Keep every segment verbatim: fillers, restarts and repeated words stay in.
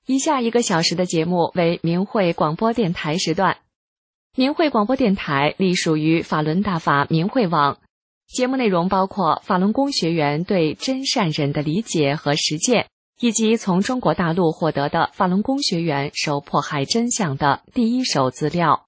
以下一个小时的节目为明慧广播电台时段。明慧广播电台隶属于法轮大法明慧网，节目内容包括法轮功学员对真善忍的理解和实践，以及从中国大陆获得的法轮功学员受迫害真相的第一手资料。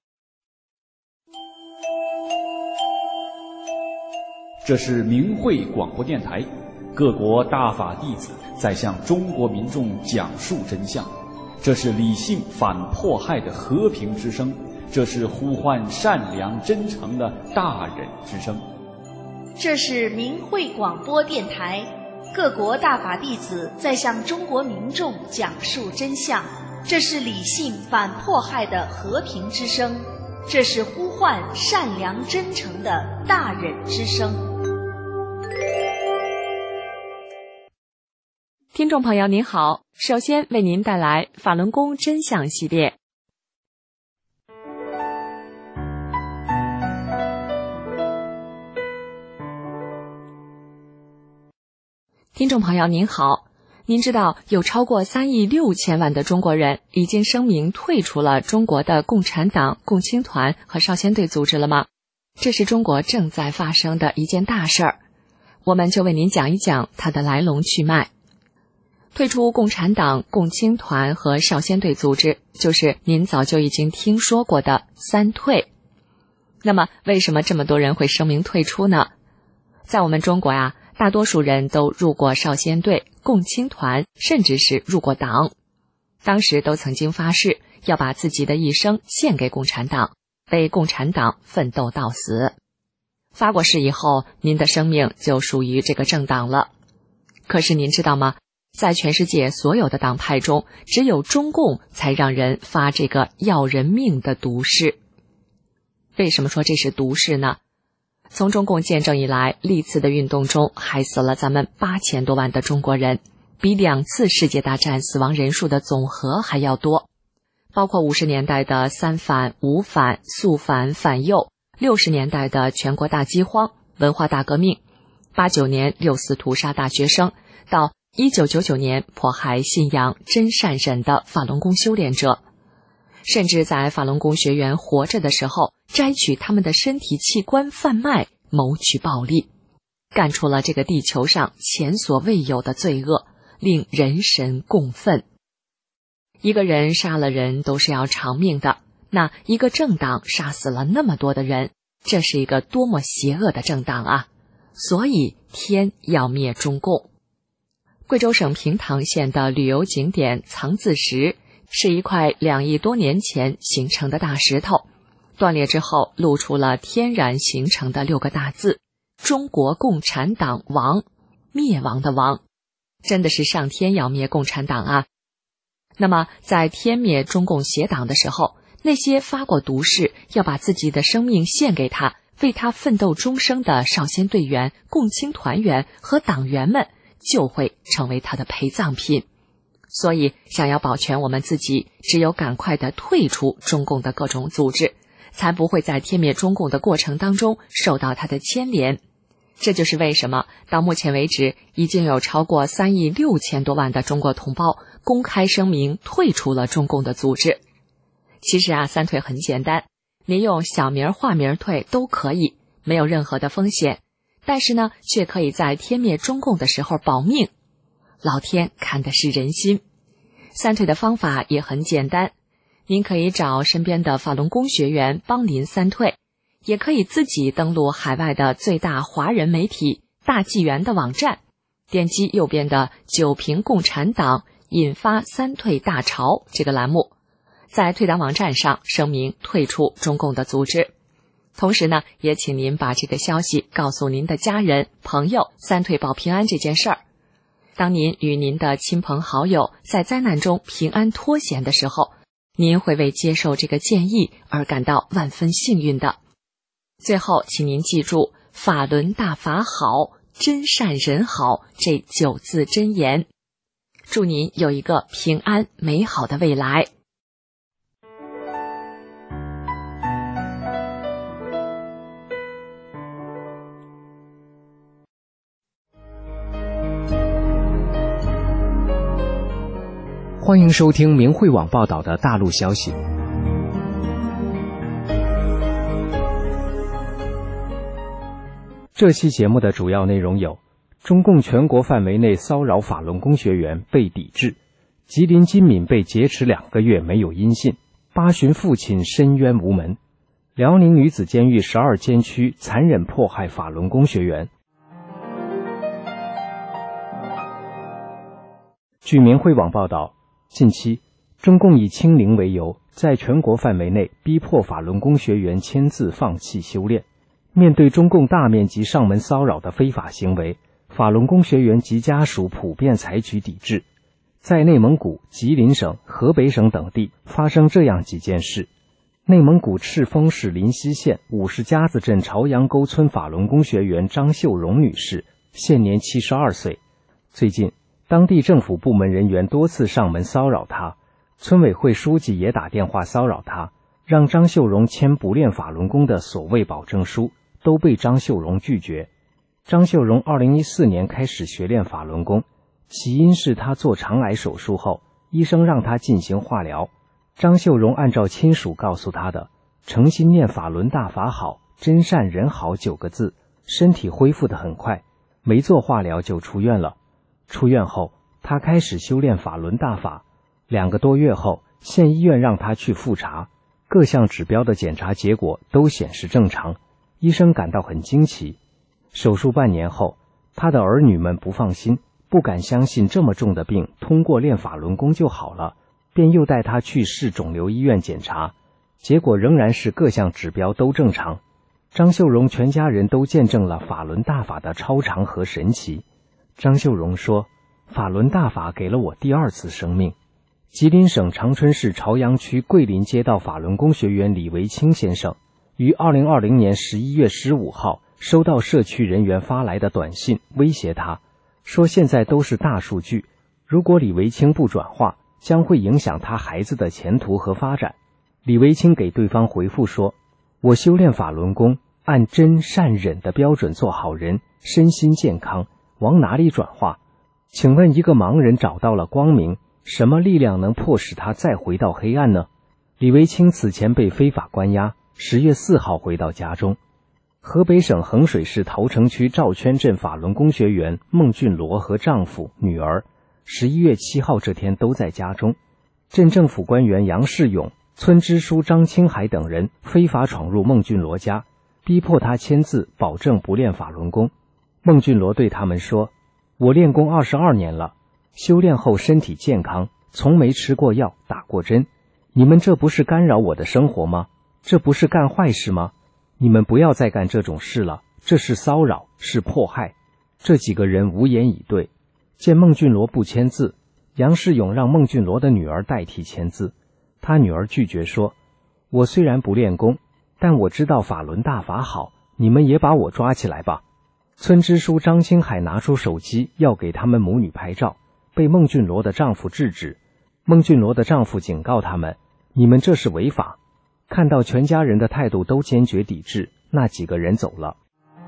这是明慧广播电台，各国大法弟子在向中国民众讲述真相，这是理性反迫害的和平之声，这是呼唤善良真诚的大忍之声。 这是明慧广播电台，各国大法弟子在向中国民众讲述真相，这是理性反迫害的和平之声，这是呼唤善良真诚的大忍之声。 听众朋友您好，首先为您带来法轮功真相系列。听众朋友您好，您知道有超过三亿六千万的中国人已经声明退出了中国的共产党、共青团和少先队组织了吗？这是中国正在发生的一件大事儿，我们就为您讲一讲它的来龙去脉。退出共产党、共青团和少先队组织，就是您早就已经听说过的三退。那么为什么这么多人会声明退出呢？在我们中国呀，大多数人都入过少先队、共青团，甚至是入过党。当时都曾经发誓要把自己的一生献给共产党，为共产党奋斗到死。发过誓以后，您的生命就属于这个政党了。可是您知道吗？在全世界所有的党派中，只有中共才让人发这个要人命的毒誓。为什么说这是毒誓呢？从中共建政以来，历次的运动中害死了咱们八千多万的中国人，比两次世界大战死亡人数的总和还要多。包括五十年代的三反、五反、肃反、反右，六十年代的全国大饥荒、文化大革命，八九年六四屠杀大学生，到一九九九年迫害信仰真善忍的法轮功修炼者，甚至在法轮功学员活着的时候摘取他们的身体器官贩卖，谋取暴利，干出了这个地球上前所未有的罪恶，令人神共愤。一个人杀了人都是要偿命的，那一个政党杀死了那么多的人，这是一个多么邪恶的政党啊！所以天要灭中共。贵州省平塘县的旅游景点藏字石是一块两亿多年前形成的大石头，断裂之后露出了天然形成的六个大字：中国共产党亡，灭亡的亡。真的是上天要灭共产党啊！那么在天灭中共邪党的时候，那些发过毒誓要把自己的生命献给他，为他奋斗终生的少先队员、共青团员和党员们就会成为他的陪葬品。所以想要保全我们自己，只有赶快的退出中共的各种组织，才不会在天灭中共的过程当中受到他的牵连。这就是为什么到目前为止已经有超过三亿六千多万的中国同胞公开声明退出了中共的组织。其实啊，三退很简单，您用小名化名退都可以，没有任何的风险，但是呢，却可以在天灭中共的时候保命。老天看的是人心。三退的方法也很简单，您可以找身边的法轮功学员帮您三退，也可以自己登录海外的最大华人媒体大纪元的网站，点击右边的九评共产党引发三退大潮这个栏目，在退党网站上声明退出中共的组织。同时呢，也请您把这个消息告诉您的家人、朋友，三退保平安这件事儿。当您与您的亲朋好友在灾难中平安脱险的时候，您会为接受这个建议而感到万分幸运的。最后，请您记住法轮大法好，真善人好这九字真言。祝您有一个平安美好的未来。 欢迎收听明慧网报道的大陆消息。这期节目的主要内容有：中共全国范围内骚扰法轮功学员被抵制；吉林金敏被劫持两个月没有音信，八旬父亲申冤无门；辽宁女子监狱十二监区残忍迫害法轮功学员。据明慧网报道，近期中共以清零为由，在全国范围内逼迫法轮功学员签字放弃修炼。面对中共大面积上门骚扰的非法行为，法轮功学员及家属普遍采取抵制。在内蒙古、吉林省、河北省等地发生这样几件事。内蒙古赤峰市临溪县五十家子镇朝阳沟村法轮功学员张秀荣女士，现年七十二岁。最近当地政府部门人员多次上门骚扰她，村委会书记也打电话骚扰她，让张秀荣签不练法轮功的所谓保证书，都被张秀荣拒绝。张秀荣二零一四年开始学练法轮功，起因是她做肠癌手术后，医生让她进行化疗。张秀荣按照亲属告诉她的诚心念法轮大法好，真善人好九个字，身体恢复得很快，没做化疗就出院了。出院后，他开始修炼法轮大法。两个多月后，县医院让他去复查，各项指标的检查结果都显示正常，医生感到很惊奇。手术半年后，他的儿女们不放心，不敢相信这么重的病通过练法轮功就好了，便又带他去市肿瘤医院检查，结果仍然是各项指标都正常。张秀荣全家人都见证了法轮大法的超常和神奇。张秀荣说，法轮大法给了我第二次生命。吉林省长春市朝阳区桂林街道法轮功学员李维清先生于二零二零年十一月十五号收到社区人员发来的短信，威胁他说，现在都是大数据，如果李维清不转化，将会影响他孩子的前途和发展。李维清给对方回复说，我修炼法轮功，按真善忍的标准做好人，身心健康，往哪里转化？请问一个盲人找到了光明，什么力量能迫使他再回到黑暗呢？李维清此前被非法关押，十月四号回到家中。河北省衡水市桃城区赵圈镇法轮功学员孟俊罗和丈夫、女儿十一月七号这天都在家中。镇政府官员杨世勇、村支书张青海等人非法闯入孟俊罗家，逼迫他签字保证不练法轮功。孟俊罗对他们说，我练功二十二年了，修炼后身体健康，从没吃过药，打过针，你们这不是干扰我的生活吗？这不是干坏事吗？你们不要再干这种事了，这是骚扰，是迫害。这几个人无言以对。见孟俊罗不签字，杨世勇让孟俊罗的女儿代替签字。他女儿拒绝说，我虽然不练功，但我知道法轮大法好，你们也把我抓起来吧。村支书张青海拿出手机要给他们母女拍照，被孟俊罗的丈夫制止。孟俊罗的丈夫警告他们，你们这是违法。看到全家人的态度都坚决抵制，那几个人走了。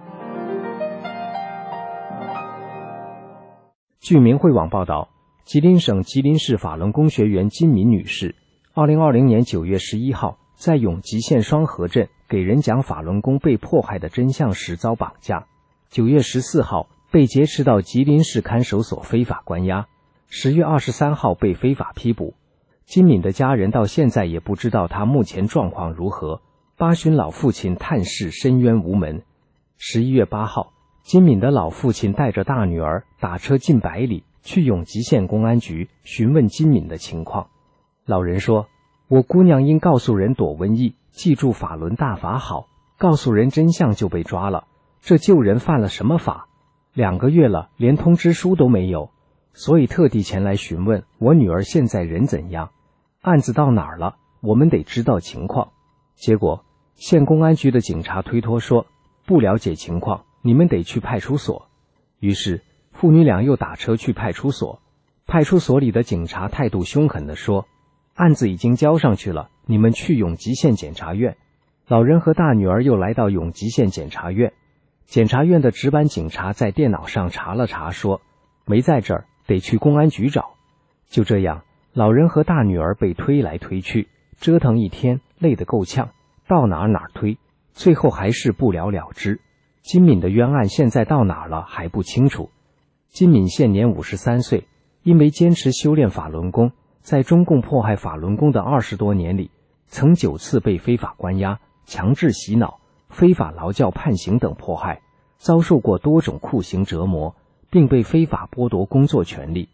据明慧网报道，吉林省吉林市法轮功学员金敏女士二零二零年九月十一号在永吉县双河镇给人讲法轮功被迫害的真相时遭绑架，九月十四号被劫持到吉林市看守所非法关押，十月二十三号被非法批捕。金敏的家人到现在也不知道他目前状况如何，八旬老父亲叹世深冤无门。十一月八号，金敏的老父亲带着大女儿打车近百里去永吉县公安局询问金敏的情况。老人说，我姑娘因告诉人躲瘟疫，记住法轮大法好，告诉人真相就被抓了，这救人犯了什么法？两个月了，连通知书都没有，所以特地前来询问我女儿现在人怎样，案子到哪儿了，我们得知道情况。结果县公安局的警察推脱说，不了解情况，你们得去派出所。于是父女俩又打车去派出所，派出所里的警察态度凶狠地说，案子已经交上去了，你们去永吉县检察院。老人和大女儿又来到永吉县检察院，检察院的值班警察在电脑上查了查，说没在这儿，得去公安局找。就这样， 老人和大女儿被推来推去，折腾一天，累得够呛，到哪儿哪儿推，最后还是不了了之。金敏的冤案现在到哪儿了还不清楚。金敏现年五十三岁，因为坚持修炼法轮功，在中共迫害法轮功的二十多年里，曾九次被非法关押、强制洗脑、非法劳教判刑等迫害，遭受过多种酷刑折磨，并被非法剥夺工作权利。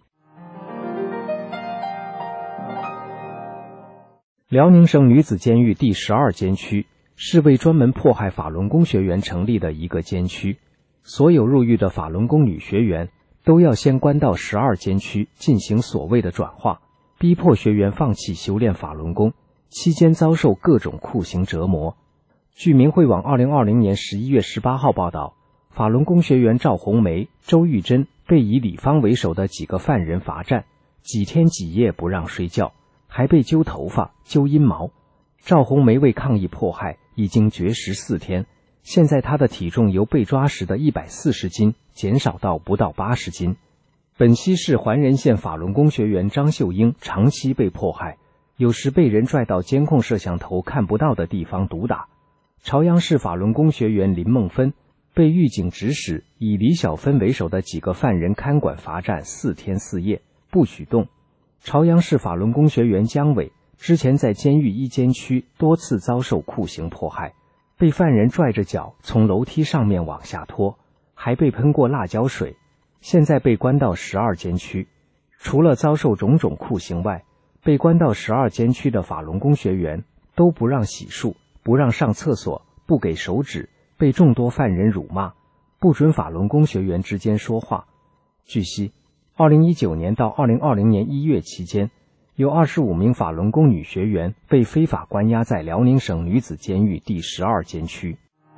辽宁省女子监狱第十二监区是为专门迫害法轮功学员成立的一个监区，所有入狱的法轮功女学员都要先关到十二监区进行所谓的转化，逼迫学员放弃修炼法轮功，期间遭受各种酷刑折磨。据明慧网二零二零年十一月十八号报道，法轮功学员赵红梅、周玉珍被以李芳为首的几个犯人罚站，几天几夜不让睡觉，还被揪头发、揪阴毛。赵红梅为抗议迫害，已经绝食四天，现在她的体重由被抓时的一百四十斤减少到不到八十斤。本溪市环仁县法轮功学员张秀英长期被迫害，有时被人拽到监控摄像头看不到的地方毒打。朝阳市法轮功学员林梦芬被狱警指使以李小芬为首的几个犯人看管罚站四天四夜，不许动。朝阳市法轮功学员姜伟之前在监狱一监区多次遭受酷刑迫害，被犯人拽着脚从楼梯上面往下拖，还被喷过辣椒水，现在被关到十二监区。除了遭受种种酷刑外，被关到十二监区的法轮功学员都不让洗漱，不让上厕所，不给手指，被众多犯人辱骂，不准法轮功学员之间说话。据悉，二零一九年到二零二零年一月期间，有二十五名法轮功女学员被非法关押在辽宁省女子监狱第十二监区。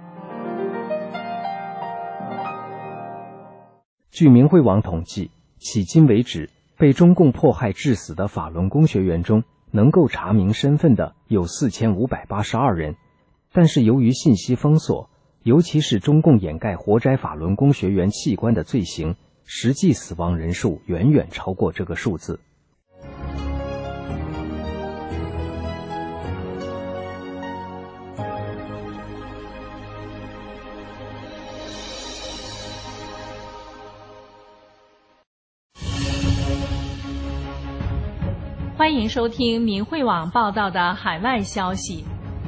据明慧网统计，迄今为止，被中共迫害致死的法轮功学员中，能够查明身份的有四千五百八十二人，但是由于信息封锁，尤其是中共掩盖活摘法轮功学员器官的罪行，实际死亡人数远远超过这个数字。 欢迎收听明慧网报道的海外消息。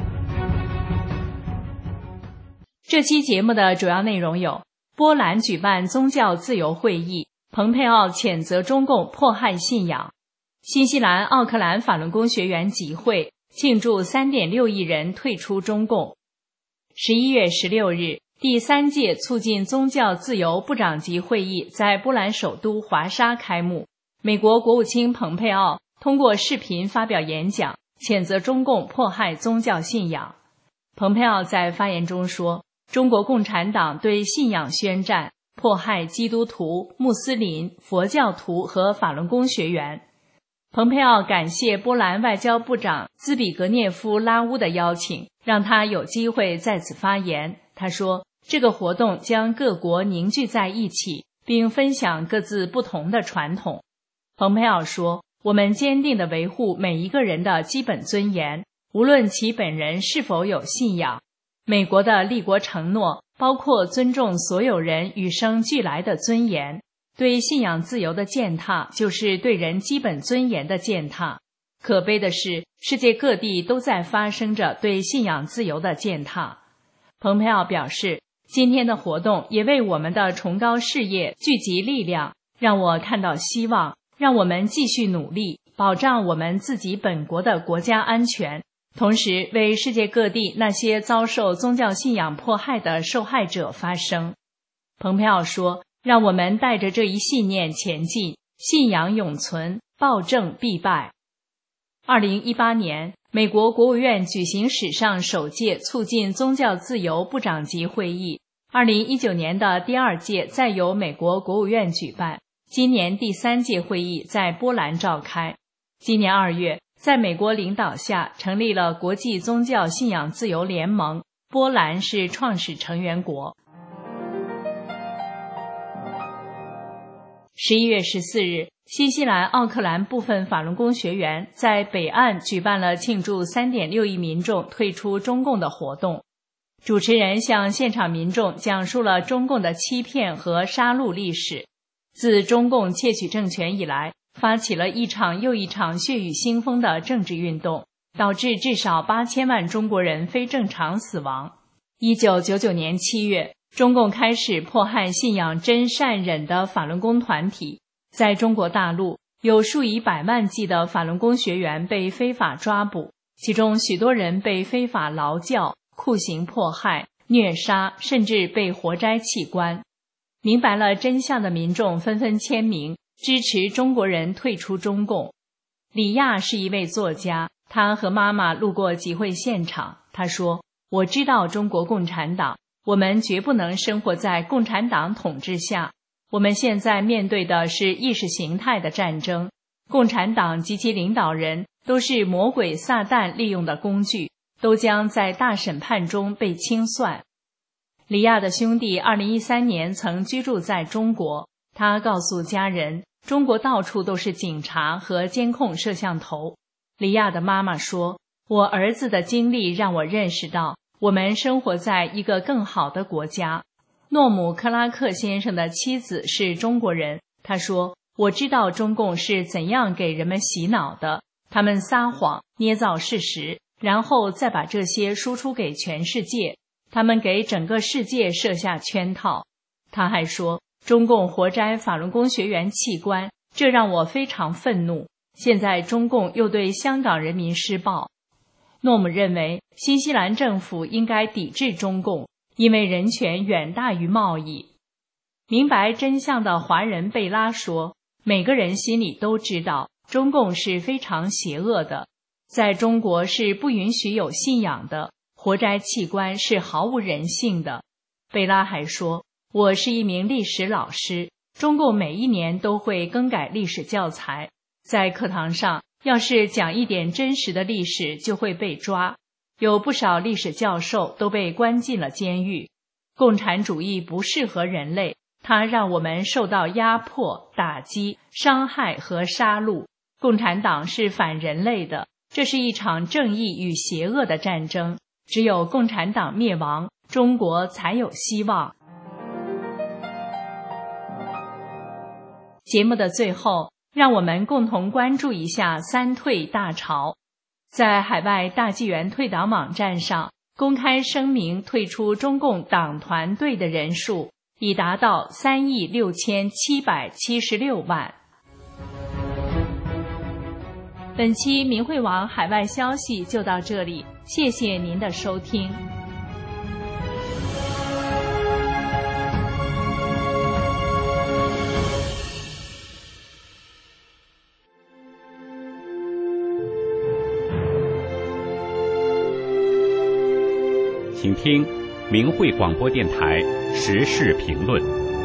这期节目的主要内容有：波兰举办宗教自由会议，蓬佩奥谴责中共迫害信仰；新西兰奥克兰法轮功学员集会庆祝 三点六亿人退出中共。十一月十六日，第三届促进宗教自由部长级会议在波兰首都华沙开幕，美国国务卿蓬佩奥通过视频发表演讲，谴责中共迫害宗教信仰。蓬佩奥在发言中说，中国共产党对信仰宣战，迫害基督徒、穆斯林、佛教徒和法轮功学员。蓬佩奥感谢波兰外交部长兹比格涅夫·拉乌的邀请，让他有机会在此发言。他说，这个活动将各国凝聚在一起，并分享各自不同的传统。蓬佩奥说，我们坚定地维护每一个人的基本尊严，无论其本人是否有信仰。美国的立国承诺包括尊重所有人与生俱来的尊严，对信仰自由的践踏就是对人基本尊严的践踏。可悲的是，世界各地都在发生着对信仰自由的践踏。蓬佩奥表示，今天的活动也为我们的崇高事业聚集力量，让我看到希望，让我们继续努力，保障我们自己本国的国家安全，同时为世界各地那些遭受宗教信仰迫害的受害者发声。蓬佩奥说，让我们带着这一信念前进，信仰永存，暴政必败。二零一八年，美国国务院举行史上首届促进宗教自由部长级会议，二零一九年的第二届再由美国国务院举办，今年第三届会议在波兰召开。今年二月，在美国领导下成立了国际宗教信仰自由联盟，波兰是创始成员国。十一月十四日， 新西兰奥克兰部分法轮功学员在北岸举办了庆祝 三点六亿民众退出中共的活动。主持人向现场民众讲述了中共的欺骗和杀戮历史。自中共窃取政权以来，发起了一场又一场血雨腥风的政治运动，导致至少八千万中国人非正常死亡。一九九九年七月，中共开始迫害信仰真善忍的法轮功团体。在中国大陆，有数以百万计的法轮功学员被非法抓捕，其中许多人被非法劳教、酷刑迫害、虐杀，甚至被活摘器官。明白了真相的民众纷纷签名，支持中国人退出中共。李亚是一位作家，他和妈妈路过集会现场，他说：“我知道中国共产党，我们绝不能生活在共产党统治下。我们现在面对的是意识形态的战争，共产党及其领导人都是魔鬼撒旦利用的工具，都将在大审判中被清算。”李亚的兄弟二零一三年曾居住在中国，他告诉家人，中国到处都是警察和监控摄像头。李亚的妈妈说：“我儿子的经历让我认识到，我们生活在一个更好的国家。”诺姆克拉克先生的妻子是中国人，他说：“我知道中共是怎样给人们洗脑的，他们撒谎，捏造事实，然后再把这些输出给全世界，他们给整个世界设下圈套。”他还说，中共活摘法轮功学员器官，这让我非常愤怒。现在中共又对香港人民施暴。诺姆认为，新西兰政府应该抵制中共，因为人权远大于贸易。明白真相的华人贝拉说，每个人心里都知道，中共是非常邪恶的，在中国是不允许有信仰的，活摘器官是毫无人性的。贝拉还说，我是一名历史老师，中共每一年都会更改历史教材，在课堂上要是讲一点真实的历史就会被抓，有不少历史教授都被关进了监狱。共产主义不适合人类，它让我们受到压迫、打击、伤害和杀戮。共产党是反人类的，这是一场正义与邪恶的战争，只有共产党灭亡，中国才有希望。节目的最后，让我们共同关注一下三退大潮。在海外大纪元退党网站上，公开声明退出中共党团队的人数已达到三亿六千七百七十六万。本期明慧网海外消息就到这里，谢谢您的收听。 请听明慧广播电台时事评论。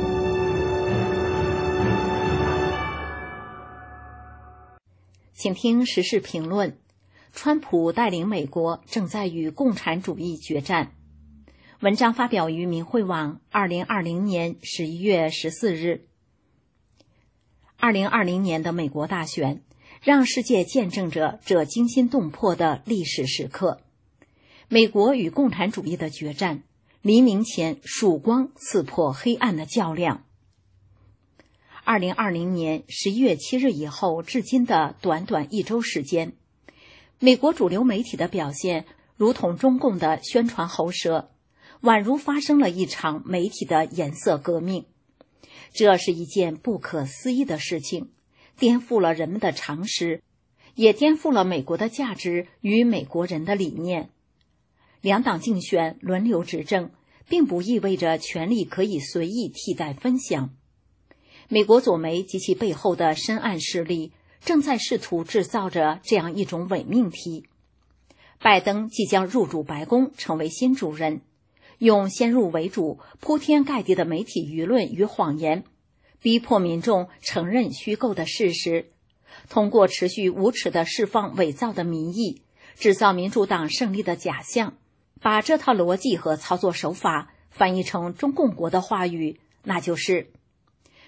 请听时事评论。川普带领美国正在与共产主义决战。文章发表于明慧网二零二零年十一月十四日。二零二零年的美国大选让世界见证着这惊心动魄的历史时刻。美国与共产主义的决战，黎明前曙光刺破黑暗的较量。二零二零年十一月七日以后至今的短短一周时间，美国主流媒体的表现如同中共的宣传喉舌，宛如发生了一场媒体的颜色革命。这是一件不可思议的事情，颠覆了人们的常识，也颠覆了美国的价值与美国人的理念。两党竞选轮流执政，并不意味着权力可以随意替代分享。美国左媒及其背后的深暗势力正在试图制造着这样一种伪命题。拜登即将入主白宫，成为新主人，用先入为主、铺天盖地的媒体舆论与谎言，逼迫民众承认虚构的事实，通过持续无耻地释放伪造的民意，制造民主党胜利的假象。把这套逻辑和操作手法翻译成中共国的话语，那就是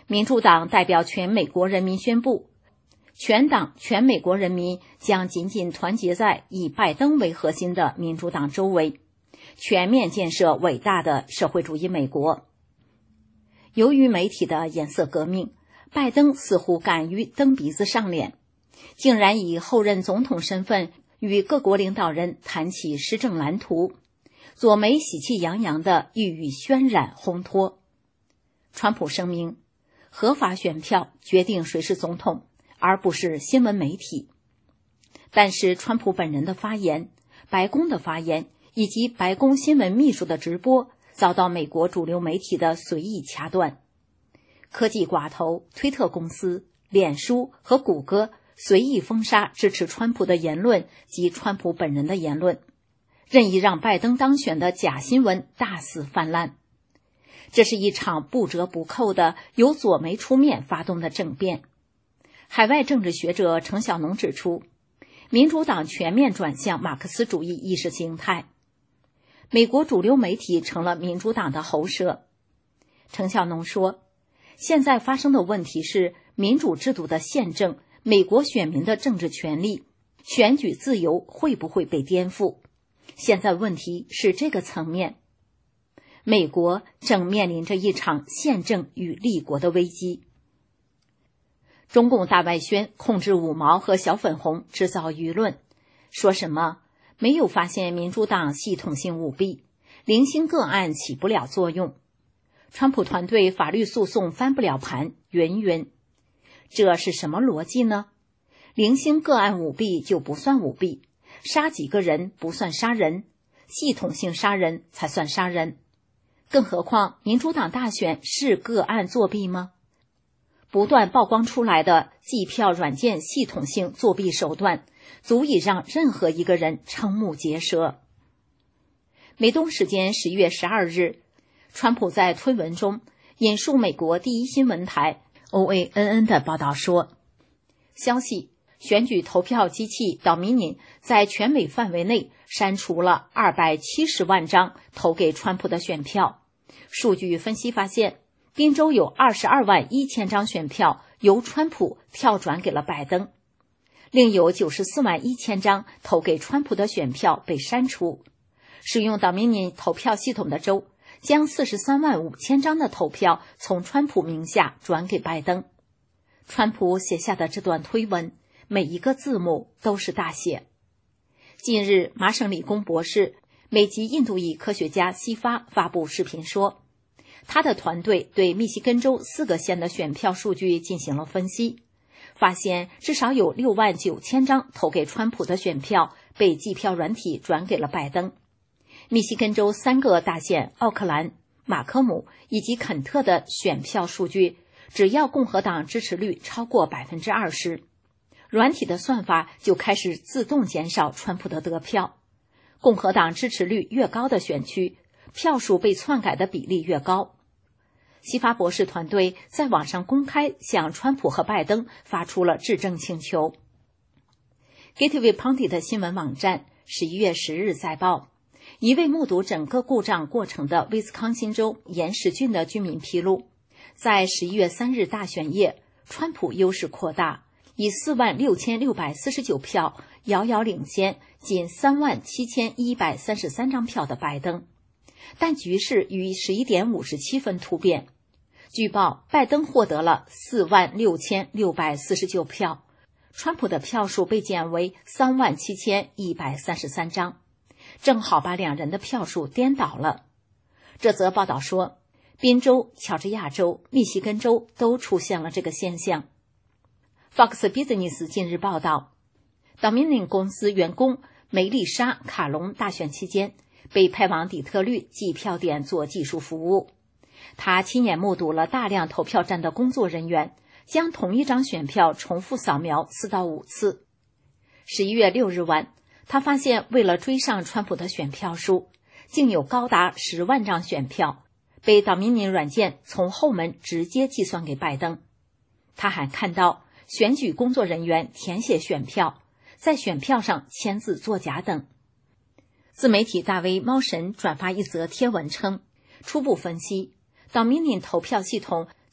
民主党代表全美国人民宣布，全党全美国人民将紧紧团结在以拜登为核心的民主党周围，全面建设伟大的社会主义美国。由于媒体的颜色革命，拜登似乎敢于蹬鼻子上脸，竟然以后任总统身份与各国领导人谈起施政蓝图，左媒喜气洋洋地欲以渲染烘托。川普声明，合法选票决定谁是总统，而不是新闻媒体。但是川普本人的发言、白宫的发言以及白宫新闻秘书的直播遭到美国主流媒体的随意掐断。科技寡头推特公司、脸书和谷歌随意封杀支持川普的言论及川普本人的言论，任意让拜登当选的假新闻大肆泛滥。这是一场不折不扣的由左媒出面发动的政变。海外政治学者程晓农指出，民主党全面转向马克思主义意识形态，美国主流媒体成了民主党的喉舌。程晓农说，现在发生的问题是民主制度的宪政，美国选民的政治权利，选举自由会不会被颠覆？现在问题是这个层面。美国正面临着一场宪政与立国的危机。中共大外宣控制五毛和小粉红，制造舆论，说什么没有发现民主党系统性舞弊，零星个案起不了作用，川普团队法律诉讼翻不了盘，云云。这是什么逻辑呢？零星个案舞弊就不算舞弊，杀几个人不算杀人，系统性杀人才算杀人。更何况民主党大选是个案作弊吗？不断曝光出来的计票软件系统性作弊手段，足以让任何一个人瞠目结舌。美东时间十一月十二日，川普在推文中引述美国第一新闻台 O A N N 的报道说，消息，选举投票机器 Dominion 在全美范围内删除了二百七十万张投给川普的选票。数据分析发现，宾州有二十二万一千张选票由川普跳转给了拜登，另有九十四万一千张投给川普的选票被删除。使用 Dominion 投票系统的州将四十三万五千张的投票从川普名下转给拜登。川普写下的这段推文，每一个字母都是大写。近日，麻省理工博士、美籍印度裔科学家西发发布视频说，他的团队对密西根州四个县的选票数据进行了分析，发现至少有六万九千张投给川普的选票被计票软体转给了拜登。密西根州三个大县奥克兰、马科姆以及肯特的选票数据，只要共和党支持率超过 百分之二十， 软体的算法就开始自动减少川普的得票。共和党支持率越高的选区，票数被篡改的比例越高。西发博士团队在网上公开向川普和拜登发出了质证请求。Gateway Pundit 的新闻网站十一月十日载报，一位目睹整个故障过程的威斯康辛州岩石郡的居民披露，在十一月三日大选夜，川普优势扩大，以四万六千六百四十九票遥遥领先仅三万七千一百三十三张票的拜登。但局势于十一点五十七分突变，据报拜登获得了四万六千六百四十九票，川普的票数被减为三万七千一百三十三张，正好把两人的票数颠倒了。这则报道说，宾州、乔治亚州、密西根州都出现了这个现象。Fox Business 近日报道， Dominion 公司员工梅丽莎·卡隆大选期间被派往底特律计票点做技术服务。他亲眼目睹了大量投票站的工作人员将同一张选票重复扫描四到五次。十一月六日晚，他发现为了追上川普的选票数，竟有高达十万张选票被 Dominion 软件从后门直接计算给拜登。他还看到选举工作人员填写选票，在选票上签字作假等。自媒体大 V 猫神转发一则贴文称，初步分析，Dominion 投票系统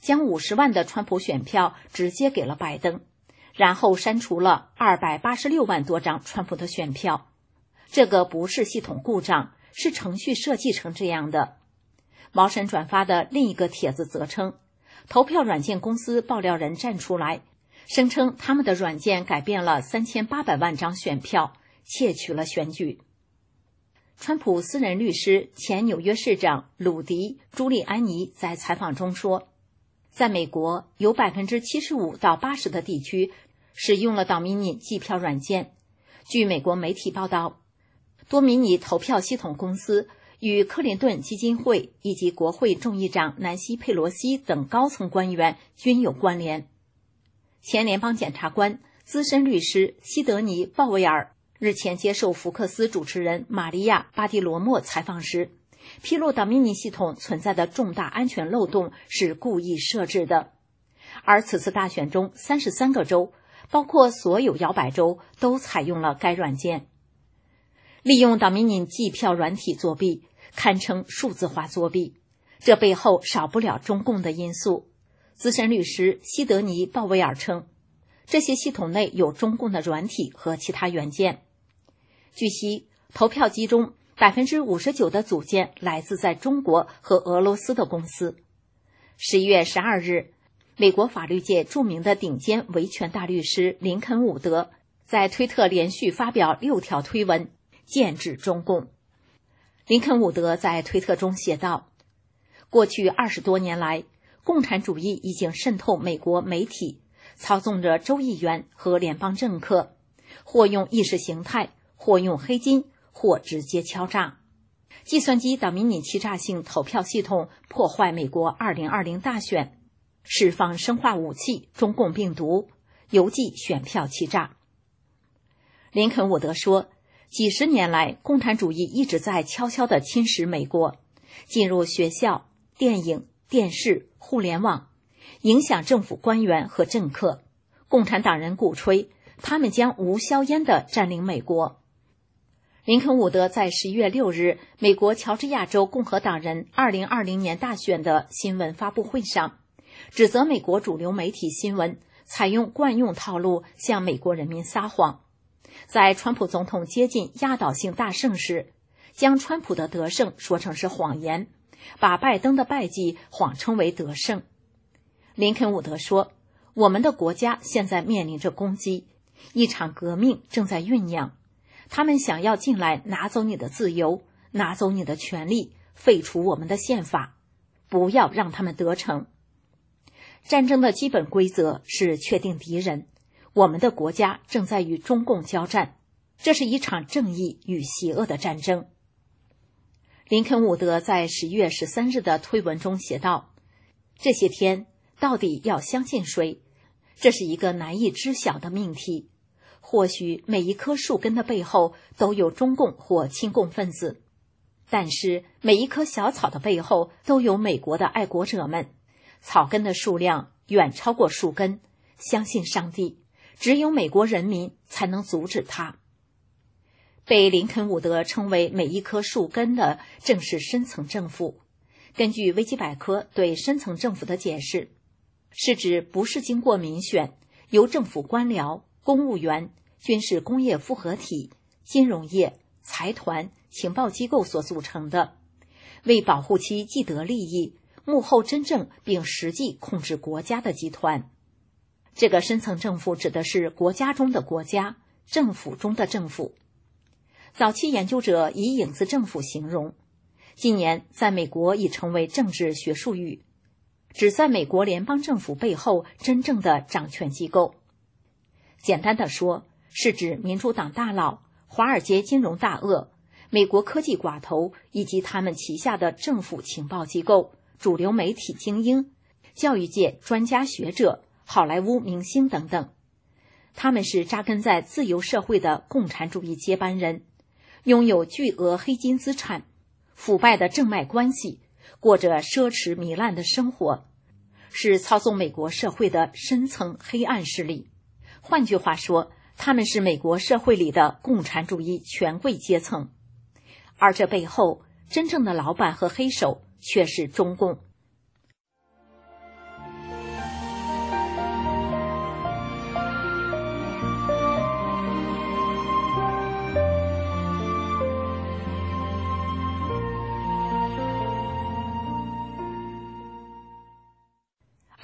将五十万的川普选票直接给了拜登，然后删除了二百八十六万多张川普的选票。这个不是系统故障，是程序设计成这样的。毛神转发的另一个帖子则称，投票软件公司爆料人站出来，声称他们的软件改变了三千八百万张选票，窃取了选举。川普私人律师、前纽约市长鲁迪·朱利安尼在采访中说，在美国有 百分之七十五 到 百分之八十 的地区使用了 Dominion 计票软件。据美国媒体报道，多米尼投票系统公司与克林顿基金会以及国会众议长南希·佩罗西等高层官员均有关联。前联邦检察官、资深律师西德尼·鲍威尔日前接受福克斯主持人玛利亚·巴蒂罗莫采访时，披露达米尼系统存在的重大安全漏洞是故意设置的。而此次大选中三十三个州，包括所有摇摆州，都采用了该软件。利用达米尼计票软体作弊，堪称数字化作弊，这背后少不了中共的因素。资深律师西德尼·鲍威尔称，这些系统内有中共的软体和其他元件。据悉，投票机中 百分之五十九 的组件来自在中国和俄罗斯的公司。十一月十二日，美国法律界著名的顶尖维权大律师林肯·伍德在推特连续发表六条推文，剑指中共。林肯·伍德在推特中写道，过去二十多年来，共产主义已经渗透美国媒体，操纵着州议员和联邦政客，或用意识形态，或用黑金，或直接敲诈。计算机达米尼欺诈性投票系统破坏美国二零二零大选，释放生化武器中共病毒，邮寄选票欺诈。林肯·伍德说，几十年来，共产主义一直在悄悄地侵蚀美国，进入学校、电影、电视、互联网，影响政府官员和政客。共产党人鼓吹他们将无硝烟地占领美国。林肯·伍德在十一月六日美国乔治亚州共和党人二零二零年大选的新闻发布会上，指责美国主流媒体新闻采用惯用套路向美国人民撒谎。在川普总统接近压倒性大胜时，将川普的得胜说成是谎言，把拜登的败绩谎称为得胜。林肯·伍德说，我们的国家现在面临着攻击，一场革命正在酝酿。他们想要进来拿走你的自由，拿走你的权利，废除我们的宪法，不要让他们得逞。战争的基本规则是确定敌人，我们的国家正在与中共交战，这是一场正义与邪恶的战争。林肯·伍德在十一月十三日的推文中写道，这些天到底要相信谁？这是一个难以知晓的命题。或许每一棵树根的背后都有中共或亲共分子，但是每一棵小草的背后都有美国的爱国者们。草根的数量远超过树根，相信上帝，只有美国人民才能阻止它。被林肯·伍德称为每一棵树根的正是深层政府。根据维基百科对深层政府的解释，是指不是经过民选，由政府官僚、公务员、军事工业复合体、金融业、财团、情报机构所组成的，为保护其既得利益，幕后真正并实际控制国家的集团。这个深层政府指的是国家中的国家，政府中的政府。早期研究者以影子政府形容，近年在美国已成为政治学术语，指在美国联邦政府背后真正的掌权机构。简单的说，是指民主党大佬、华尔街金融大鳄、美国科技寡头以及他们旗下的政府情报机构、主流媒体精英、教育界专家学者、好莱坞明星等等。他们是扎根在自由社会的共产主义接班人，拥有巨额黑金资产、腐败的正脉关系，过着奢侈糜烂的生活，是操纵美国社会的深层黑暗势力。换句话说，他们是美国社会里的共产主义权贵阶层，而这背后真正的老板和黑手却是中共。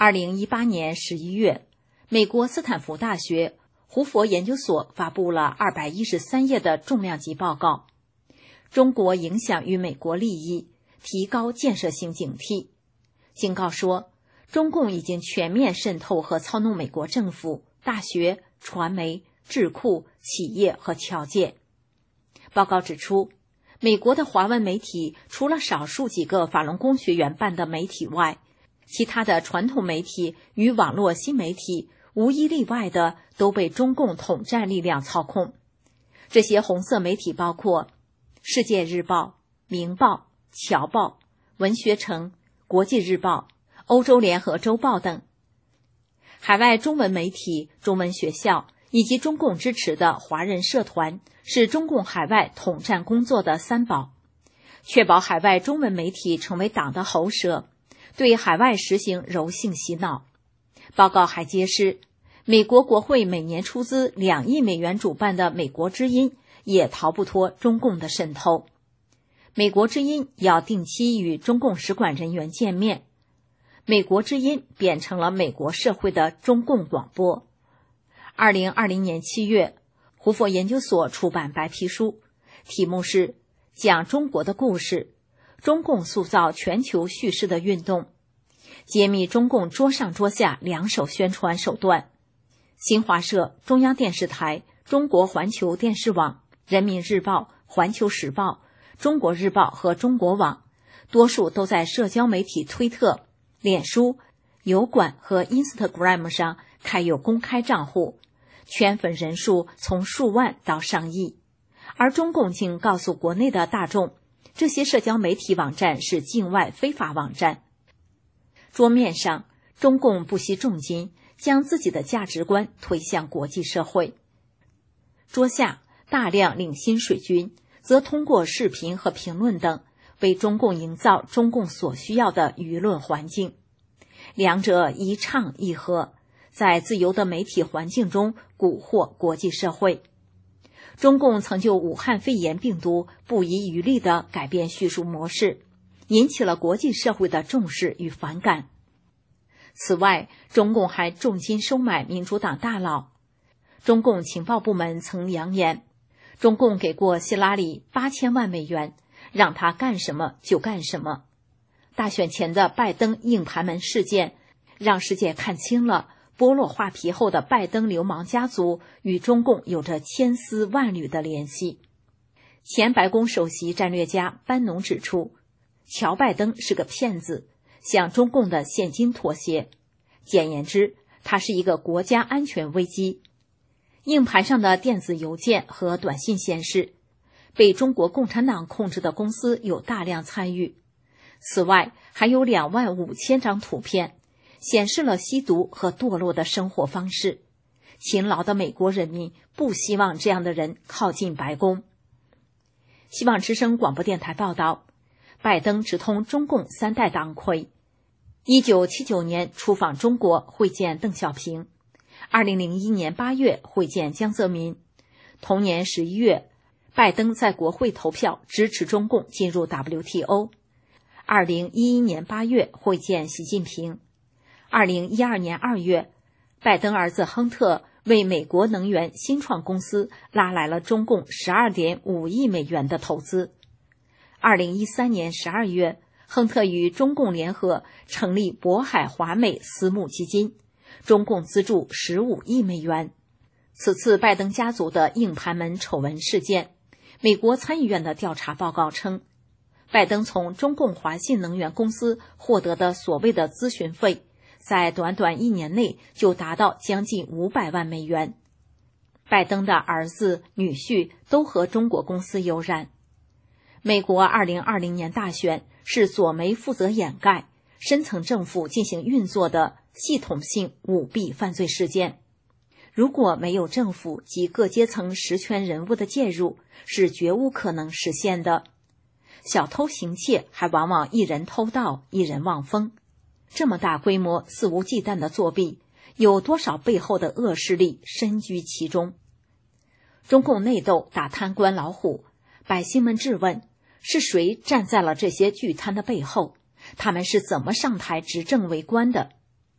二零一八年十一月，美国斯坦福大学胡佛研究所发布了二百一十三页的重量级报告，中国影响与美国利益，提高建设性警惕，警告说，中共已经全面渗透和操弄美国政府、大学、传媒、智库、企业和侨界。报告指出，美国的华文媒体除了少数几个法轮功学员办的媒体外，其他的传统媒体与网络新媒体无一例外的都被中共统战力量操控。这些红色媒体包括世界日报、明报、侨报、文学城、国际日报、欧洲联合周报等。海外中文媒体、中文学校以及中共支持的华人社团是中共海外统战工作的三宝，确保海外中文媒体成为党的喉舌，对海外实行柔性洗脑。报告还揭示，美国国会每年出资两亿美元主办的美国之音也逃不脱中共的渗透。美国之音要定期与中共使馆人员见面，美国之音变成了美国社会的中共广播。二零二零年七月，胡佛研究所出版白皮书，题目是讲中国的故事，中共塑造全球叙事的运动，揭秘中共桌上桌下两手宣传手段。新华社、中央电视台、中国环球电视网、人民日报、环球时报、中国日报和中国网，多数都在社交媒体推特、脸书、油管和 Instagram 上开有公开账户，圈粉人数从数万到上亿。而中共竟告诉国内的大众，这些社交媒体网站是境外非法网站。桌面上，中共不惜重金将自己的价值观推向国际社会。桌下，大量领薪水军则通过视频和评论等为中共营造中共所需要的舆论环境，两者一唱一和，在自由的媒体环境中蛊惑国际社会。中共曾就武汉肺炎病毒不遗余力地改变叙述模式，引起了国际社会的重视与反感。此外，中共还重金收买民主党大佬。中共情报部门曾扬言，中共给过希拉里八千万美元，让他干什么就干什么。大选前的拜登硬盘门事件，让世界看清了剥落画皮后的拜登流氓家族与中共有着千丝万缕的联系。前白宫首席战略家班农指出，乔拜登是个骗子，向中共的现金妥协。简言之，他是一个国家安全危机。硬盘上的电子邮件和短信显示，被中国共产党控制的公司有大量参与。此外，还有两万五千张图片，显示了吸毒和堕落的生活方式。勤劳的美国人民不希望这样的人靠近白宫。希望之声广播电台报道，拜登直通中共三代党魁。一九七九年出访中国会见邓小平，二零零一年八月会见江泽民，同年十一月，拜登在国会投票支持中共进入 W T O。二零一一年八月会见习近平。二零一二年二月，拜登儿子亨特为美国能源新创公司拉来了中共 十二点五亿美元的投资。二零一三年十二月，亨特与中共联合成立渤海华美私募基金，中共资助十五亿美元。此次拜登家族的硬盘门丑闻事件，美国参议院的调查报告称，拜登从中共华信能源公司获得的所谓的咨询费，在短短一年内就达到将近五百万美元。拜登的儿子、女婿都和中国公司有染。美国二零二零年大选是左媒负责掩盖、深层政府进行运作的系统性舞弊犯罪事件。如果没有政府及各阶层实权人物的介入，是绝无可能实现的。小偷行窃还往往一人偷盗，一人望风。这么大规模、肆无忌惮的作弊，有多少背后的恶势力身居其中？中共内斗打贪官老虎，百姓们质问，是谁站在了这些巨贪的背后？他们是怎么上台执政为官的？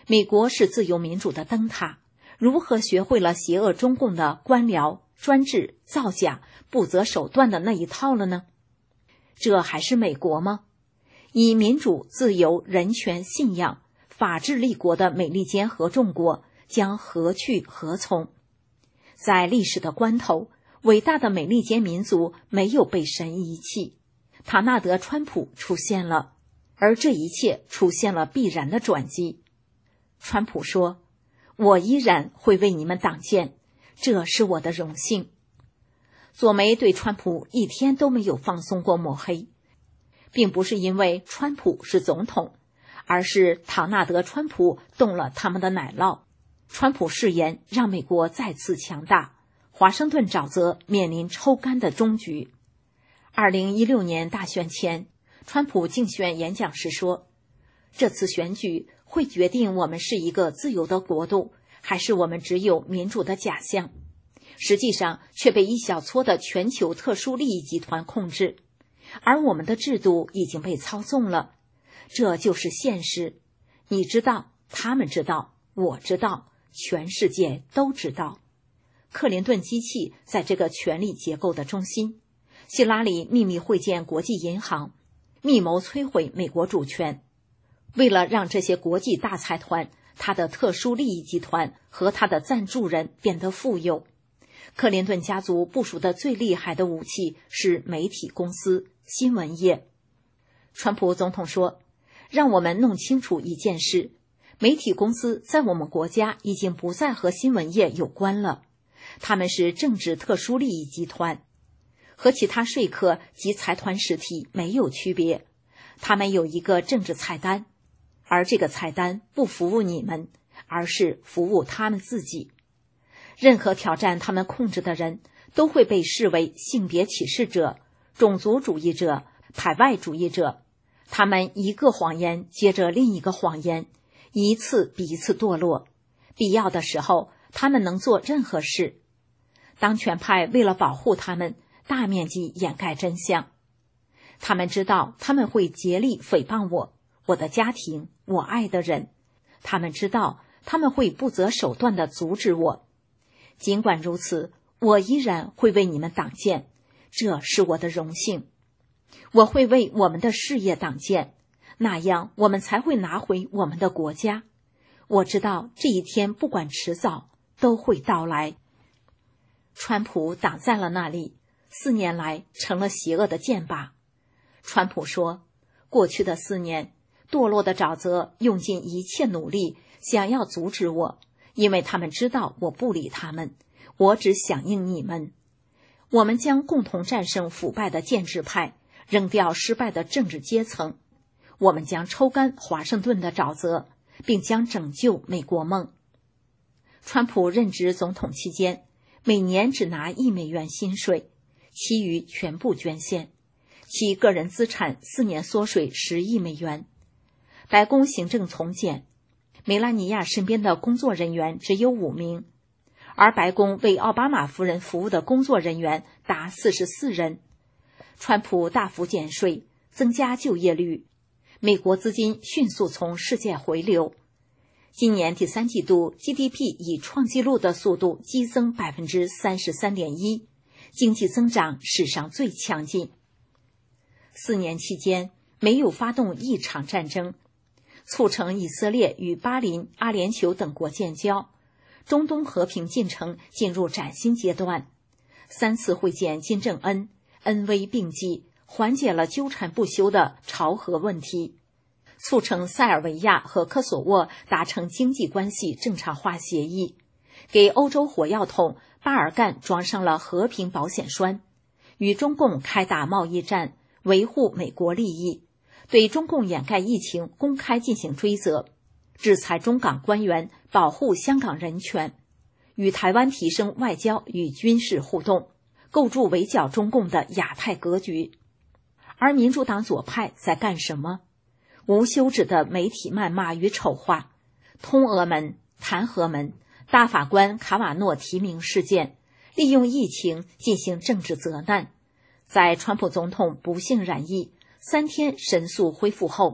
美国是自由民主的灯塔，如何学会了邪恶中共的官僚、专制、造假、不择手段的那一套了呢？这还是美国吗？以民主、自由、人权、信仰、法治立国的美利坚合众国将何去何从？在历史的关头，伟大的美利坚民族没有被神遗弃，唐纳德·川普出现了，而这一切出现了必然的转机。川普说：“我依然会为你们挡箭，这是我的荣幸。”左媒对川普一天都没有放松过抹黑，并不是因为川普是总统，而是唐纳德·川普动了他们的奶酪。川普誓言让美国再次强大，华盛顿沼泽面临抽干的终局。二零一六年大选前，川普竞选演讲时说：“这次选举会决定我们是一个自由的国度，还是我们只有民主的假象。”实际上却被一小撮的全球特殊利益集团控制，而我们的制度已经被操纵了。这就是现实。你知道，他们知道，我知道，全世界都知道。克林顿机器在这个权力结构的中心，希拉里秘密会见国际银行，密谋摧毁美国主权。为了让这些国际大财团、他的特殊利益集团和他的赞助人变得富有，克林顿家族部署的最厉害的武器是媒体公司、新闻业。川普总统说：“让我们弄清楚一件事，媒体公司在我们国家已经不再和新闻业有关了，他们是政治特殊利益集团，和其他说客及财团实体没有区别。他们有一个政治菜单，而这个菜单不服务你们，而是服务他们自己。任何挑战他们控制的人都会被视为性别歧视者、种族主义者、排外主义者。他们一个谎言接着另一个谎言，一次比一次堕落。必要的时候，他们能做任何事。当权派为了保护他们，大面积掩盖真相。他们知道他们会竭力诽谤我、我的家庭、我爱的人。他们知道他们会不择手段地阻止我。尽管如此，我依然会为你们挡箭，这是我的荣幸。我会为我们的事业挡箭，那样我们才会拿回我们的国家。我知道这一天不管迟早都会到来。川普挡在了那里，四年来成了邪恶的箭靶。川普说，过去的四年，堕落的沼泽用尽一切努力想要阻止我，因为他们知道我不理他们，我只响应你们。我们将共同战胜腐败的建制派，扔掉失败的政治阶层。我们将抽干华盛顿的沼泽，并将拯救美国梦。川普任职总统期间，每年只拿一美元薪水，其余全部捐献，其个人资产四年缩水十亿美元。白宫行政从简，梅拉尼亚身边的工作人员只有五名，而白宫为奥巴马夫人服务的工作人员达四十四人。川普大幅减税，增加就业率，美国资金迅速从世界回流。今年第三季度 G D P 以创纪录的速度激增 百分之三十三点一， 经济增长史上最强劲。四年期间没有发动一场战争，促成以色列与巴林、阿联酋等国建交，中东和平进程进入崭新阶段。三次会见金正恩，恩威并济，缓解了纠缠不休的朝核问题，促成塞尔维亚和科索沃达成经济关系正常化协议，给欧洲火药桶巴尔干装上了和平保险栓，与中共开打贸易战，维护美国利益，对中共掩盖疫情公开进行追责，制裁中港官员，保护香港人权，与台湾提升外交与军事互动，构筑围剿中共的亚太格局。而民主党左派在干什么？无休止的媒体谩骂与丑化，通俄门、弹劾门、大法官卡瓦诺提名事件，利用疫情进行政治责难。在川普总统不幸染疫，三天神速恢复后，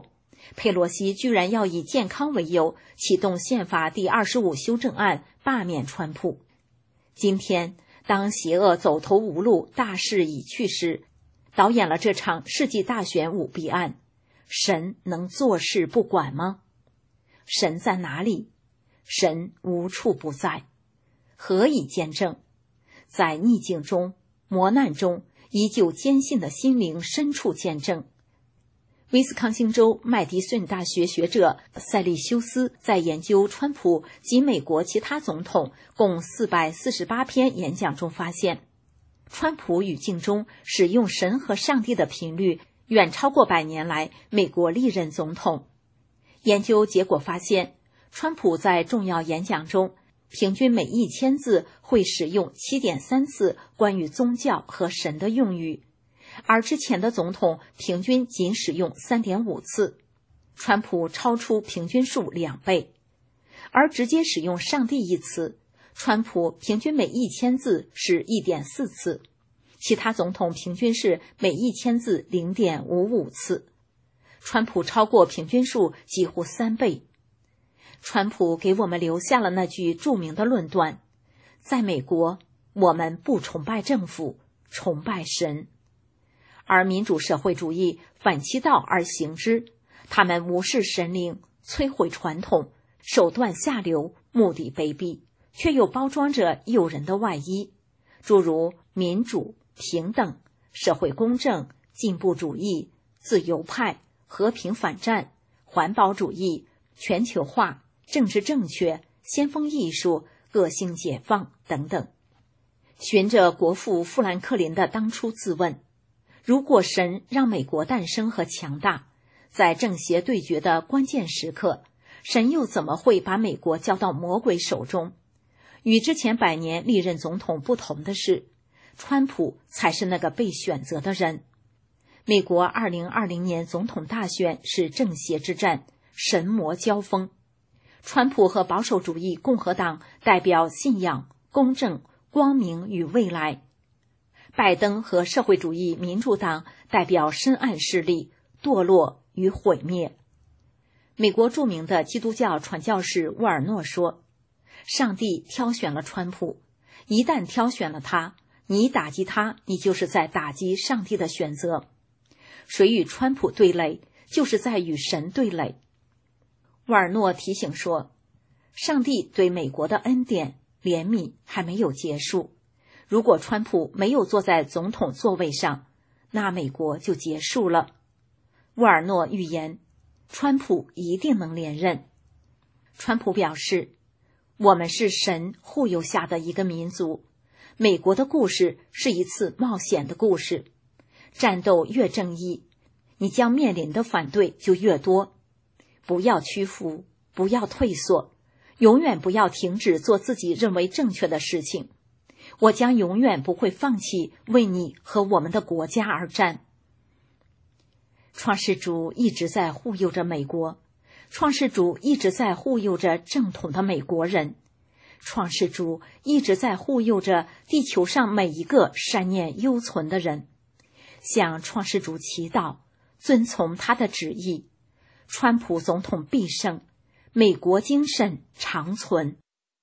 佩洛西居然要以健康为由启动宪法第二十五修正案罢免川普。今天，当邪恶走投无路、大势已去时，导演了这场世纪大选舞弊案，神能坐视不管吗？神在哪里？神无处不在，何以见证？在逆境中、磨难中，依旧坚信的心灵深处见证。威斯康星州麦迪逊大学学者塞利修斯在研究川普及美国其他总统共四百四十八篇演讲中发现，川普语境中使用神和上帝的频率远超过百年来美国历任总统。研究结果发现，川普在重要演讲中平均每一千字会使用 七点三 次关于宗教和神的用语，而之前的总统平均仅使用 三点五 次，川普超出平均数两倍。而直接使用上帝一词，川普平均每一千字是 一点四 次，其他总统平均是每一千字 零点五五 次，川普超过平均数几乎三倍。川普给我们留下了那句著名的论断：在美国，我们不崇拜政府，崇拜神。而民主社会主义反其道而行之，他们无视神灵，摧毁传统，手段下流，目的卑鄙，却又包装着诱人的外衣，诸如民主、平等、社会公正、进步主义、自由派、和平反战、环保主义、全球化、政治正确、先锋艺术、个性解放等等。循着国父富兰克林的当初自问，如果神让美国诞生和强大，在正邪对决的关键时刻，神又怎么会把美国交到魔鬼手中？与之前百年历任总统不同的是，川普才是那个被选择的人。美国二零二零年总统大选是正邪之战，神魔交锋。川普和保守主义共和党代表信仰、公正、光明与未来，拜登和社会主义民主党代表深暗势力、堕落与毁灭。美国著名的基督教传教士沃尔诺说，上帝挑选了川普，一旦挑选了他，你打击他，你就是在打击上帝的选择。谁与川普对垒，就是在与神对垒。沃尔诺提醒说，上帝对美国的恩典、怜悯还没有结束。如果川普没有坐在总统座位上，那美国就结束了。沃尔诺预言，川普一定能连任。川普表示，我们是神护佑下的一个民族，美国的故事是一次冒险的故事。战斗越正义，你将面临的反对就越多。不要屈服，不要退缩，永远不要停止做自己认为正确的事情。我将永远不会放弃为你和我们的国家而战。创世主一直在护佑着美国，创世主一直在护佑着正统的美国人，创世主一直在护佑着地球上每一个善念犹存的人。向创世主祈祷，遵从他的旨意。川普总统必胜，美国精神长存。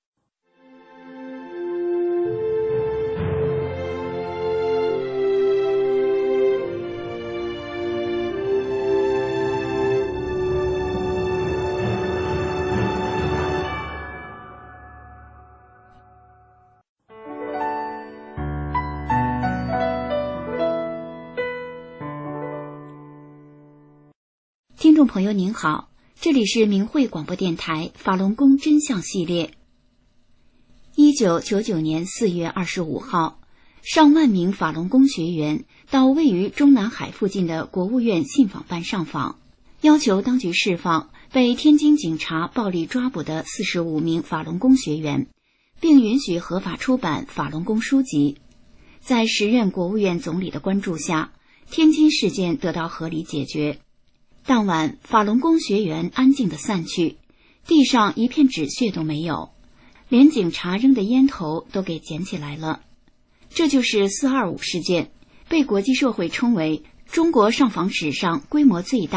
听众朋友您好，这里是明慧广播电台法轮功真相系列。一九九九年四月二十五号，上万名法轮功学员到位于中南海附近的国务院信访办上访，要求当局释放被天津警察暴力抓捕的四十五名法轮功学员，并允许合法出版法轮功书籍。在时任国务院总理的关注下，天津事件得到合理解决。当晚，法轮功学员安静地散去，地上一片纸屑都没有，连警察扔的烟头都给捡起来了。这就是四二五事件，被国际社会称为中国上访史上规模最大、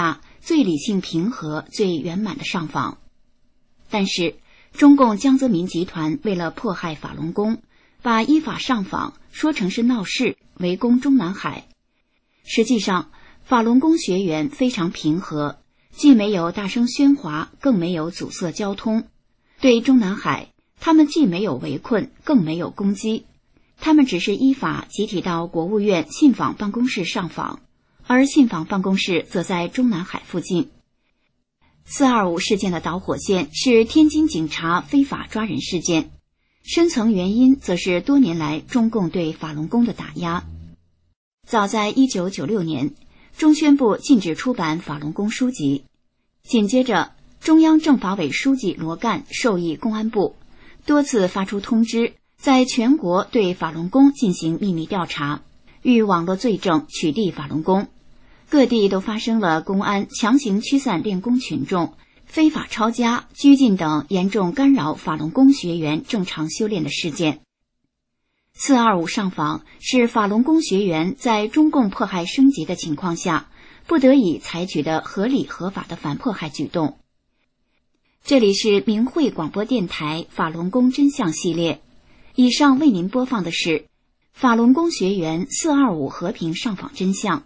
最理性平和、最圆满的上访。但是中共江泽民集团为了迫害法轮功，把依法上访说成是闹事，围攻中南海。实际上法轮功学员非常平和，既没有大声喧哗，更没有阻塞交通。对中南海，他们既没有围困，更没有攻击，他们只是依法集体到国务院信访办公室上访，而信访办公室则在中南海附近。四二五事件的导火线是天津警察非法抓人事件，深层原因则是多年来中共对法轮功的打压。早在一九九六年，中宣部禁止出版法轮功书籍，紧接着中央政法委书记罗干授意公安部多次发出通知，在全国对法轮功进行秘密调查，欲网络罪证取缔法轮功。各地都发生了公安强行驱散练功群众、非法抄家、拘禁等严重干扰法轮功学员正常修炼的事件。四二五上访是法轮功学员在中共迫害升级的情况下不得已采取的合理合法的反迫害举动。这里是明慧广播电台法轮功真相系列，以上为您播放的是法轮功学员四二五和平上访真相。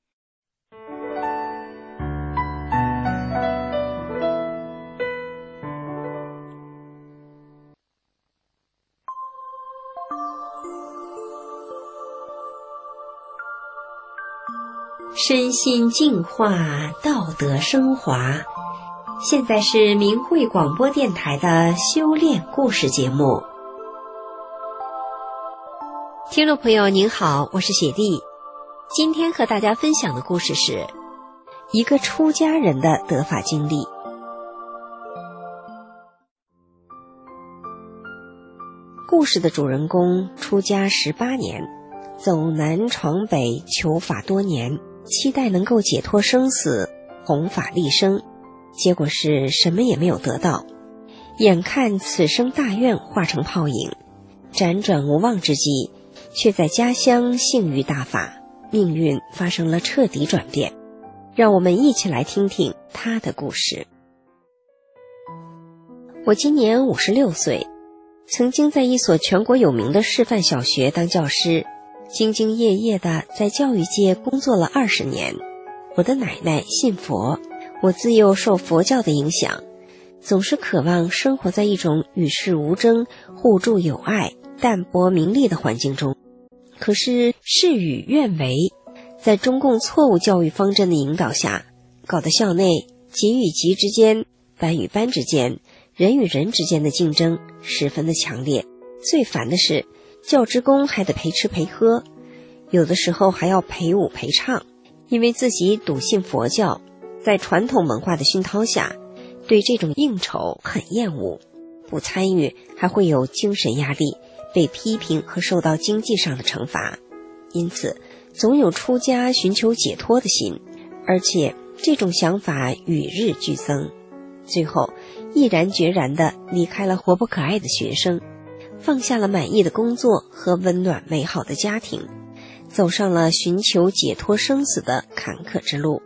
身心净化，道德升华。现在是明慧广播电台的修炼故事节目。听众朋友您好，我是雪莉。今天和大家分享的故事是一个出家人的得法经历。故事的主人公出家十八年，走南闯北，求法多年，期待能够解脱生死，弘法利生，结果是什么也没有得到。眼看此生大愿化成泡影，辗转无望之际，却在家乡幸遇大法，命运发生了彻底转变。让我们一起来听听他的故事。我今年五十六岁，曾经在一所全国有名的示范小学当教师，兢兢业业地在教育界工作了二十年。我的奶奶信佛，我自幼受佛教的影响，总是渴望生活在一种与世无争、互助友爱、淡泊名利的环境中。可是事与愿违，在中共错误教育方针的引导下，搞得校内级与级之间、班与班之间、人与人之间的竞争十分的强烈。最烦的是教职工还得陪吃陪喝，有的时候还要陪舞陪唱。因为自己笃信佛教，在传统文化的熏陶下，对这种应酬很厌恶，不参与还会有精神压力，被批评和受到经济上的惩罚。因此总有出家寻求解脱的心，而且这种想法与日俱增。最后毅然决然地离开了活泼可爱的学生，放下了满意的工作和温暖美好的家庭，走上了寻求解脱生死的坎坷之路。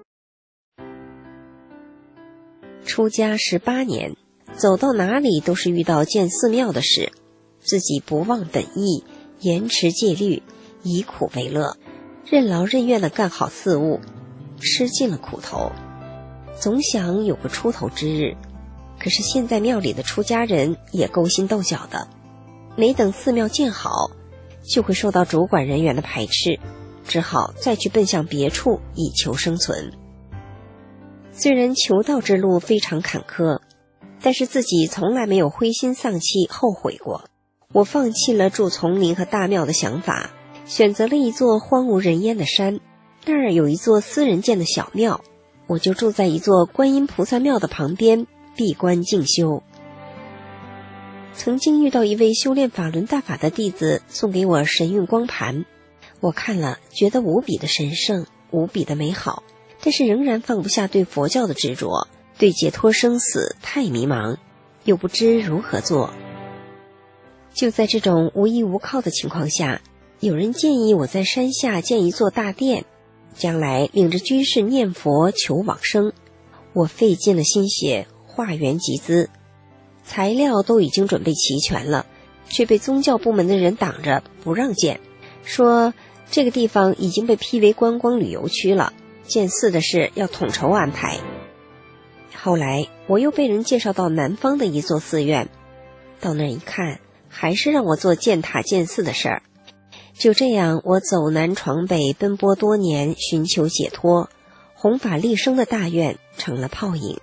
出家十八年，走到哪里都是遇到建寺庙的事，自己不忘本意，严持戒律，以苦为乐，任劳任怨地干好寺务，吃尽了苦头，总想有个出头之日。可是现在庙里的出家人也勾心斗角的，没等寺庙建好，就会受到主管人员的排斥，只好再去奔向别处以求生存。虽然求道之路非常坎坷，但是自己从来没有灰心丧气后悔过。我放弃了住丛林和大庙的想法，选择了一座荒无人烟的山，那儿有一座私人建的小庙，我就住在一座观音菩萨庙的旁边，闭关静修。曾经遇到一位修炼法轮大法的弟子送给我神韵光盘，我看了觉得无比的神圣，无比的美好，但是仍然放不下对佛教的执着，对解脱生死太迷茫，又不知如何做。就在这种无依无靠的情况下，有人建议我在山下建一座大殿，将来领着居士念佛求往生。 我费尽了心血，化缘集资，材料都已经准备齐全了，却被宗教部门的人挡着不让建，说这个地方已经被批为观光旅游区了，建寺的事要统筹安排。后来我又被人介绍到南方的一座寺院，到那儿一看，还是让我做建塔建寺的事儿。就这样，我走南闯北，奔波多年，寻求解脱，弘法利生的大愿成了泡影。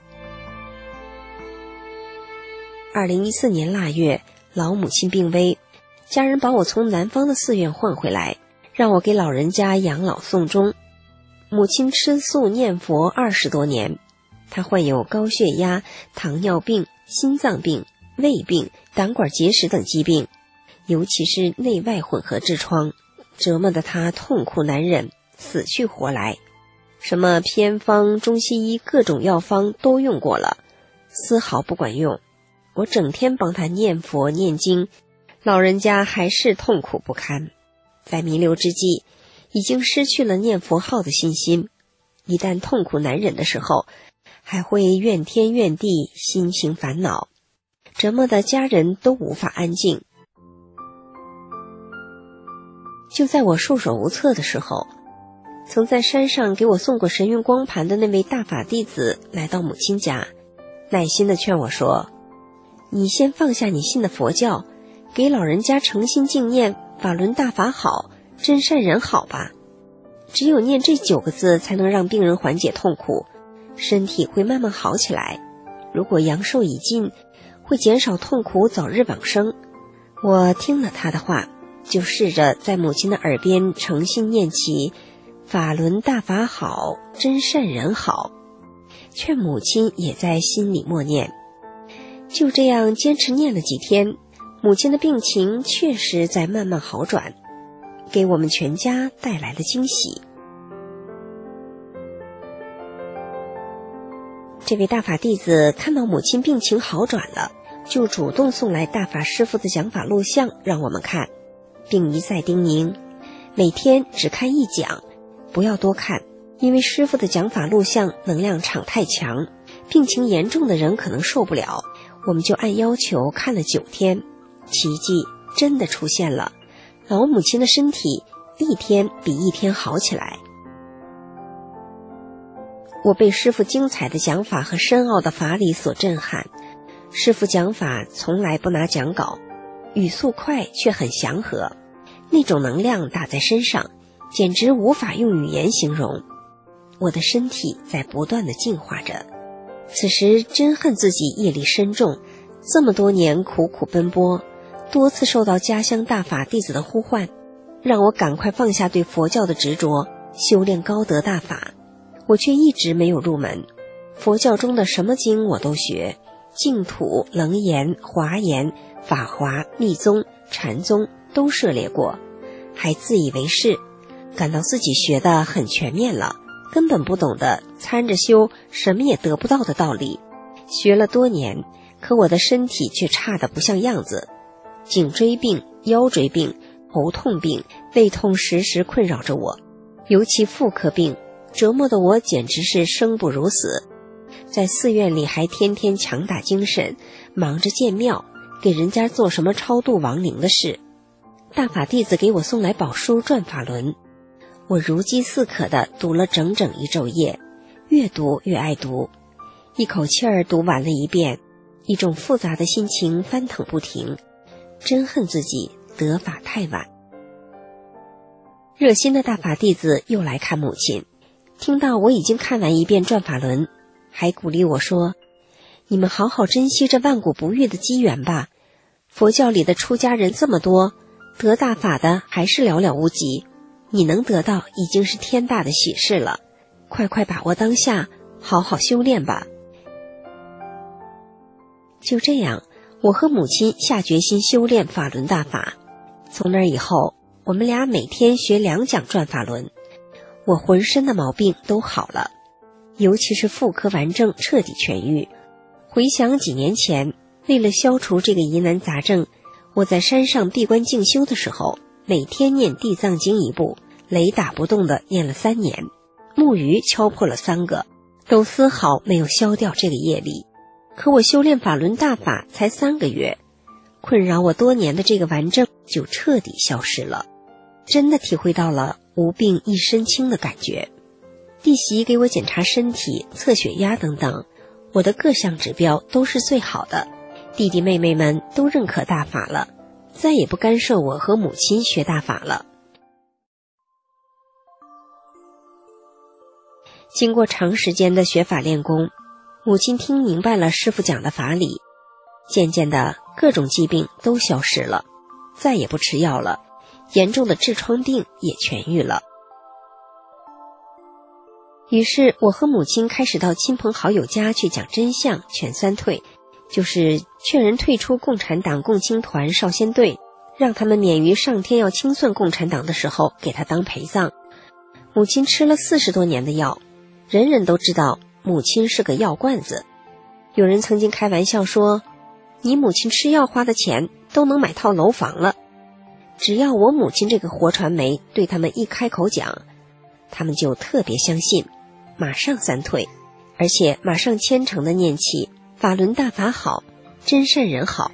二零一四年腊月，老母亲病危，家人把我从南方的寺院换回来，让我给老人家养老送终。母亲吃素念佛二十多年，她患有高血压、糖尿病、心脏病、胃病、胆管结石等疾病，尤其是内外混合痔疮，折磨得她痛苦难忍，死去活来。什么偏方、中西医各种药方都用过了，丝毫不管用。我整天帮她念佛念经，老人家还是痛苦不堪。在弥留之际，已经失去了念佛号的信心，一旦痛苦难忍的时候，还会怨天怨地，心情烦恼，折磨的家人都无法安静。就在我束手无策的时候，曾在山上给我送过神韵光盘的那位大法弟子来到母亲家，耐心地劝我说，你先放下你信的佛教，给老人家诚心敬念法轮大法好，真善人好吧。只有念这九个字才能让病人缓解痛苦，身体会慢慢好起来。如果阳寿已尽，会减少痛苦，早日往生。我听了他的话，就试着在母亲的耳边诚心念起法轮大法好，真善人好，劝母亲也在心里默念。就这样坚持念了几天，母亲的病情确实在慢慢好转，给我们全家带来了惊喜。这位大法弟子看到母亲病情好转了，就主动送来大法师父的讲法录像让我们看，并一再叮咛，每天只看一讲，不要多看，因为师父的讲法录像能量场太强，病情严重的人可能受不了。我们就按要求看了九天，奇迹真的出现了，老母亲的身体一天比一天好起来。我被师父精彩的讲法和深奥的法理所震撼。师父讲法从来不拿讲稿，语速快却很祥和，那种能量打在身上，简直无法用语言形容。我的身体在不断地进化着。此时真恨自己业力深重，这么多年苦苦奔波，多次受到家乡大法弟子的呼唤，让我赶快放下对佛教的执着，修炼高德大法。我却一直没有入门。佛教中的什么经我都学，净土、楞严、华严、法华、密宗、禅宗都涉猎过，还自以为是，感到自己学得很全面了，根本不懂得参着修什么也得不到的道理。学了多年，可我的身体却差得不像样子，颈椎病、腰椎病、头痛病、胃痛时时困扰着我，尤其妇科病折磨的我简直是生不如死。在寺院里还天天强打精神，忙着建庙，给人家做什么超度亡灵的事。大法弟子给我送来宝书转法轮，我如饥似渴地读了整整一昼夜，越读越爱读，一口气儿读完了一遍，一种复杂的心情翻腾不停，真恨自己得法太晚。热心的大法弟子又来看母亲，听到我已经看完一遍转法轮，还鼓励我说，你们好好珍惜这万古不遇的机缘吧，佛教里的出家人这么多，得大法的还是寥寥无几，你能得到已经是天大的喜事了，快快把握当下，好好修炼吧。就这样，我和母亲下决心修炼法轮大法。从那以后，我们俩每天学两讲转法轮，我浑身的毛病都好了，尤其是妇科顽症彻底痊愈。回想几年前，为了消除这个疑难杂症，我在山上闭关静修的时候，每天念地藏经一部，雷打不动地念了三年，木鱼敲破了三个， 都丝毫没有消掉这个业力。可我修炼法轮大法才三个月，困扰我多年的这个顽症就彻底消失了，真的体会到了无病一身轻的感觉。弟媳给我检查身体、测血压等等，我的各项指标都是最好的，弟弟妹妹们都认可大法了，再也不干涉我和母亲学大法了。经过长时间的学法练功，母亲听明白了师父讲的法理，渐渐的各种疾病都消失了，再也不吃药了，严重的痔疮病也痊愈了。于是我和母亲开始到亲朋好友家去讲真相，劝三退，就是劝人退出共产党共青团少先队，让他们免于上天要清算共产党的时候给他当陪葬。母亲吃了四十多年的药，人人都知道母亲是个药罐子。有人曾经开玩笑说，你母亲吃药花的钱都能买套楼房了。只要我母亲这个活传媒对他们一开口讲，他们就特别相信，马上三退，而且马上虔诚地念起法轮大法好，真善人好。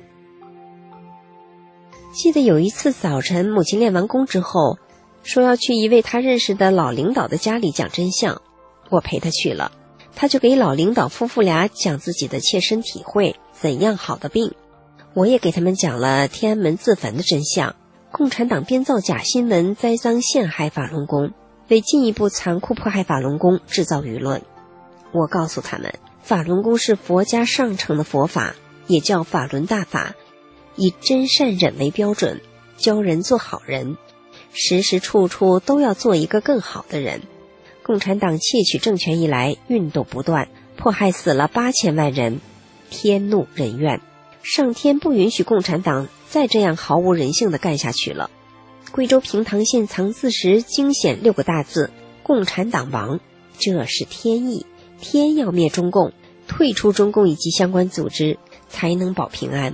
记得有一次早晨，母亲练完功之后，说要去一位她认识的老领导的家里讲真相，我陪她去了。她就给老领导夫妇俩讲自己的切身体会，怎样好的病。我也给他们讲了天安门自焚的真相，共产党编造假新闻，栽赃陷害法轮功，为进一步残酷迫害法轮功制造舆论。我告诉他们，法轮功是佛家上乘的佛法，也叫法轮大法，以真善忍为标准，教人做好人，时时处处都要做一个更好的人。共产党窃取政权以来，运动不断，迫害死了八千万人，天怒人怨，上天不允许共产党再这样毫无人性地干下去了。贵州平塘县藏字石惊显六个大字，共产党亡，这是天意，天要灭中共，退出中共以及相关组织，才能保平安。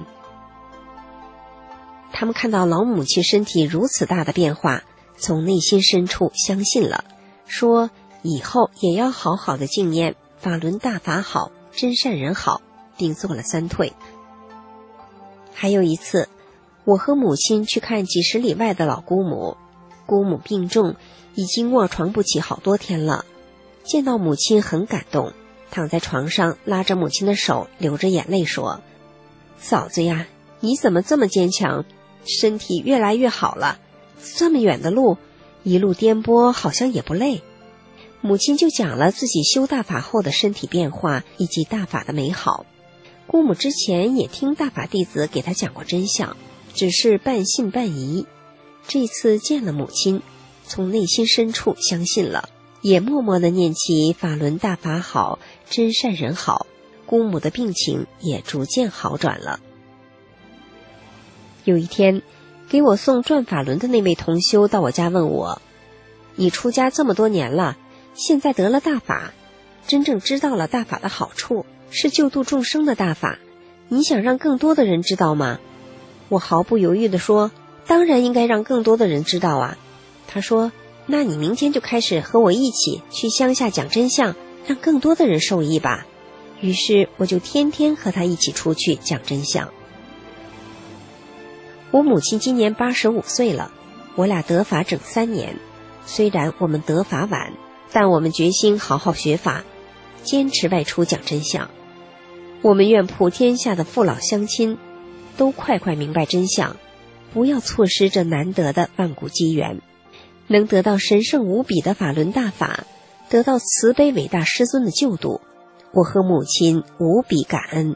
他们看到老母亲身体如此大的变化，从内心深处相信了，说以后也要好好的敬念法轮大法好，真善人好，并做了三退。还有一次，我和母亲去看几十里外的老姑母，姑母病重，已经卧床不起好多天了。见到母亲很感动，躺在床上拉着母亲的手，流着眼泪说，嫂子呀，你怎么这么坚强，身体越来越好了，这么远的路，一路颠簸好像也不累。母亲就讲了自己修大法后的身体变化以及大法的美好。姑母之前也听大法弟子给她讲过真相，只是半信半疑。这次见了母亲，从内心深处相信了，也默默地念起法轮大法好，真善人好，姑母的病情也逐渐好转了。有一天，给我送转法轮的那位同修到我家问我，你出家这么多年了，现在得了大法，真正知道了大法的好处，是救度众生的大法，你想让更多的人知道吗？我毫不犹豫地说，当然应该让更多的人知道啊。他说，那你明天就开始和我一起去乡下讲真相，让更多的人受益吧。于是我就天天和他一起出去讲真相。我母亲今年八十五岁了，我俩得法整三年，虽然我们得法晚，但我们决心好好学法，坚持外出讲真相。我们愿普天下的父老乡亲都快快明白真相，不要错失这难得的万古机缘，能得到神圣无比的法轮大法，得到慈悲伟大师尊的救度，我和母亲无比感恩。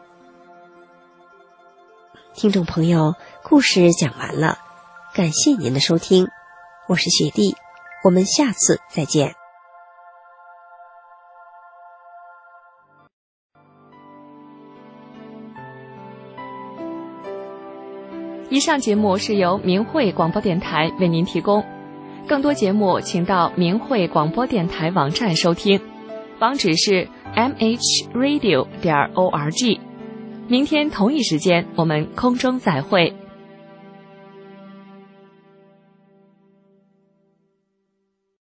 听众朋友，故事讲完了，感谢您的收听，我是雪莉，我们下次再见。 以上节目是由明慧广播电台为您提供，更多节目请到明慧广播电台网站收听，网址是 m h radio 点 org。明天同一时间我们空中再会。